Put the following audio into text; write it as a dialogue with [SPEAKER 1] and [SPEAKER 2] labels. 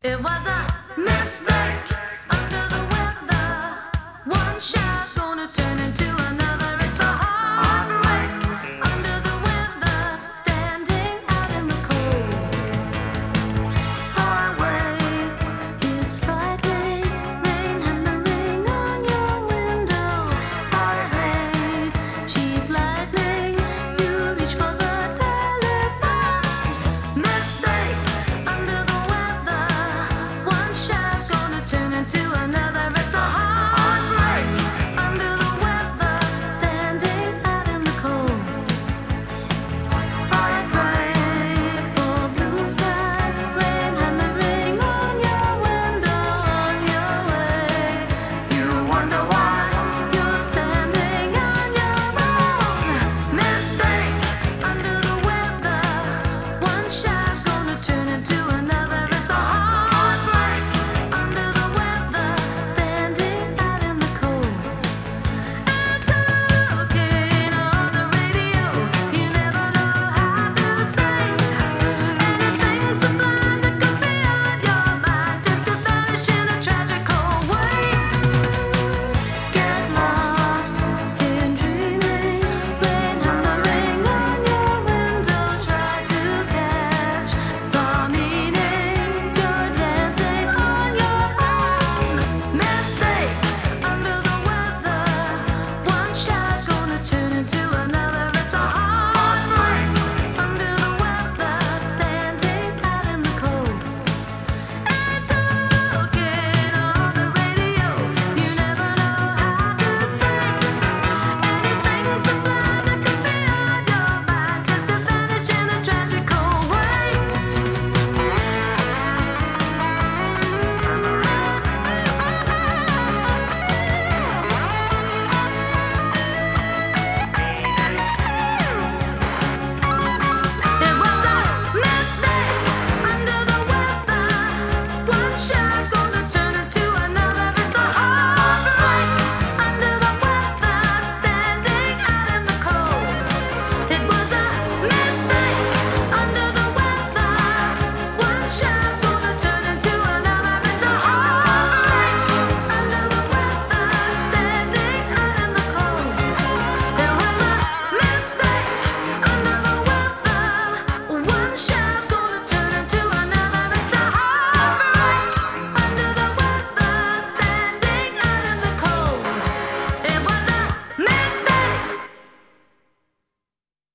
[SPEAKER 1] It was a mistake under the weather. One shower's gonna turn into another. It's a heartbreak under the weather. Standing out in the cold highway. It's Friday, rain hammering on your window. I hate cheap lightning. You reach for the telephone. Mistake under the weather. One shower's gonna turn into another. It's a heartbreak under the weather. Standing out in the cold. Heartbreak for blue skies. Rain hammering on your window, on your way. You wonder why you're standing on your own. Mistake under the weather. One shower's gonna turn into another.